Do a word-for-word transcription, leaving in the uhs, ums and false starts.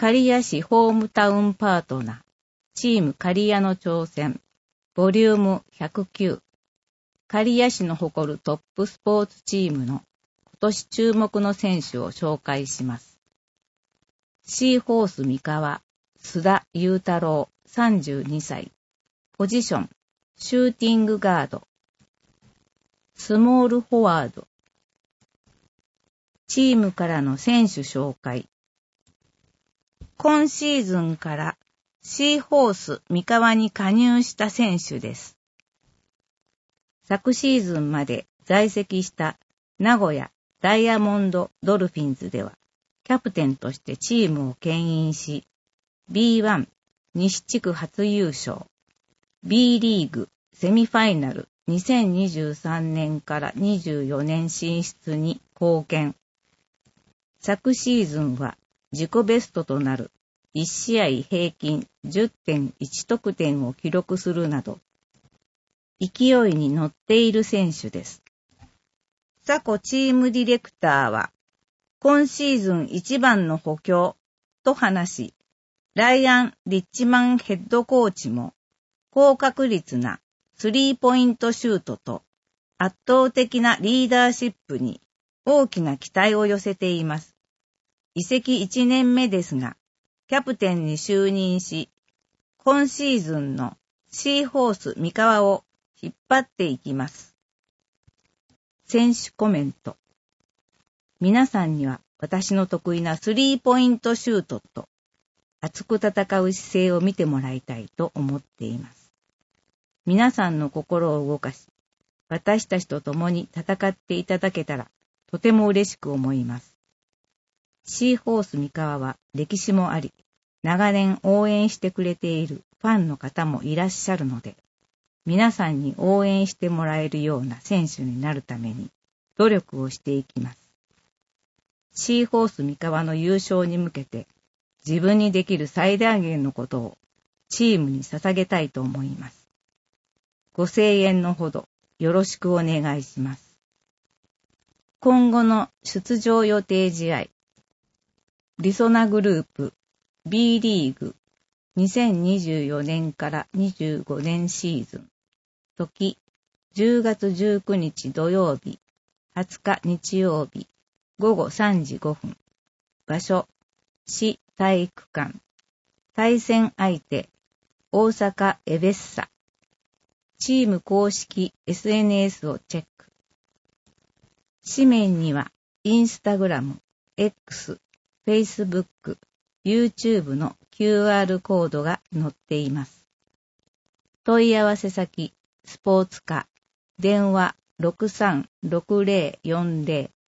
刈谷市ホームタウンパートナー、チーム刈谷の挑戦、ボリュームひゃくきゅう。刈谷市の誇るトップスポーツチームの今年注目の選手を紹介します。シーホース三河、須田雄太郎さんじゅうにさい。ポジション、シューティングガード。スモールフォワード。チームからの選手紹介。今シーズンからシーホース三河に加入した選手です。昨シーズンまで在籍した名古屋ダイヤモンドドルフィンズではキャプテンとしてチームを牽引し ビーワン 西地区初優勝、B リーグセミファイナルにせんにじゅうさんねんからにじゅうよねん進出に貢献。昨シーズンは自己ベストとなるいち試合平均 じゅってんいち 得点を記録するなど勢いに乗っている選手です。サコチームディレクターは今シーズン一番の補強と話し、ライアン・リッチマンヘッドコーチも高確率なスリーポイントシュートと圧倒的なリーダーシップに大きな期待を寄せています。移籍いちねんめですが、キャプテンに就任し、今シーズンのシーホース三河を引っ張っていきます。選手コメント。皆さんには私の得意なスリーポイントシュートと熱く戦う姿勢を見てもらいたいと思っています。皆さんの心を動かし、私たちと共に戦っていただけたらとても嬉しく思います。シーホース三河は歴史もあり、長年応援してくれているファンの方もいらっしゃるので、皆さんに応援してもらえるような選手になるために努力をしていきます。シーホース三河の優勝に向けて自分にできる最大限のことをチームに捧げたいと思います。ご声援のほどよろしくお願いします。今後の出場予定試合。りそなグループ B リーグにせんにじゅうよねんからにじゅうごねんシーズン。時じゅうがつじゅうくにち土曜日、はつか日曜日、ごごさんじごふん。場所、市体育館。対戦相手、大阪エベッサ。チーム公式 エスエヌエス をチェック。紙面には、インスタグラム、X、Facebook、YouTube の キューアール コードが載っています。問い合わせ先、スポーツ課、電話 ろくさんろくぜろよんぜろ